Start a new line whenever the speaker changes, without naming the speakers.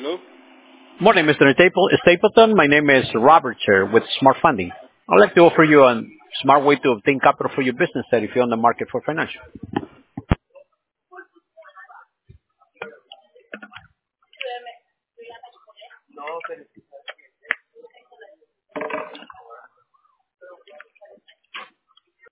No?
Morning, Mr. Stapleton. My name is Robert, sir, with Smart Funding. I'd like to offer you a smart way to obtain capital for your business, sir, if you're on the market for financial.